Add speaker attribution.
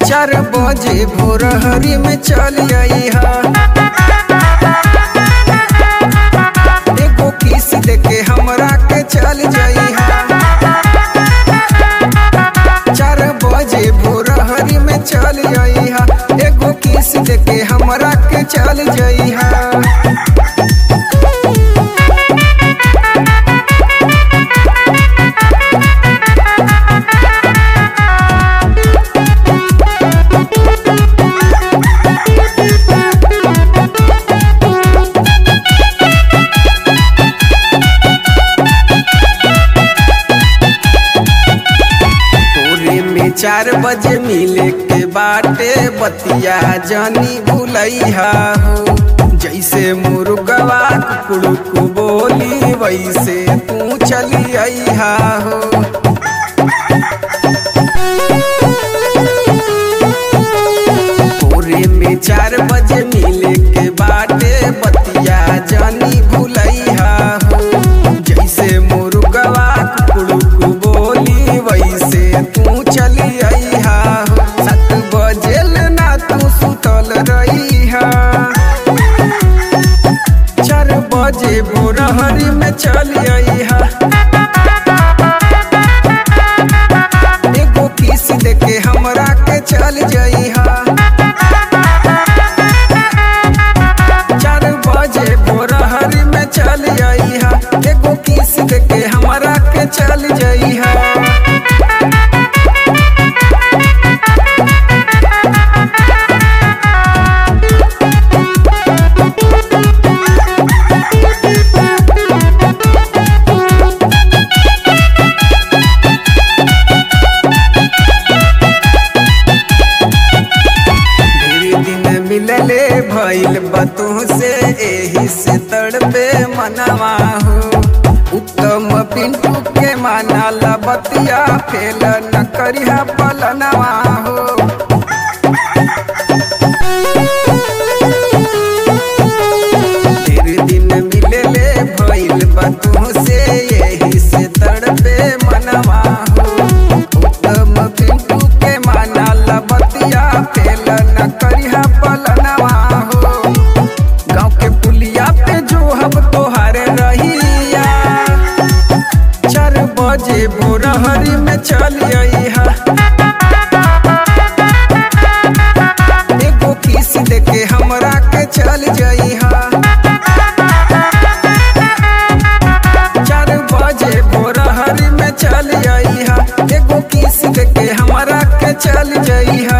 Speaker 1: 4 बजे भोरहरी में चल अइहा। एगो किस देके हमरा के चल जइहा। 4 बजे भोरहरी में चल अइहा। एगो किस देके हमरा के चल जइहा। में 4 बजे मिले के बाटे बतिया जानी भूलैहा हो। जैसे मुर्गवा कुकुड़ू बोली वैसे तू चली अइहा हो। भोरे में 4 बजे मिले के बाटे बतिया जानी भूलैहा हो। जैसे मुर्गवा कुकुड़ू बोली वैसे तू चली अइहा हो। 7 बजे ना तू सुतल रहिहा। 4 बजे भोरहरी में चल अइहा। एगो किस देके हमरा के चल जइहा। 4 बजे भोरहरी में चल अइहा। एगो किस देके हमरा के चल जइहा। मिलले भइल बतू से एही से तड़पे मनवा हो। उत्तम पिंटू के मानाला बतिया फेल न करिहा पलनवा हो। तेरे दिन मिलले भइल बतू से एही से तड़पे मनवा हो। उत्तम पिंटू के मानाला बतिया फेल न करिहा पलनवा हो। गाँव के पुलिया पे जो हम तोहारे रहिया। 4 बजे भोरहरी में चल अइहा। एगो किस देके हमरा के चल जइहा। 4 बजे भोरहरी में चल अइहा। एगो किस देके हमरा के चल जइहा।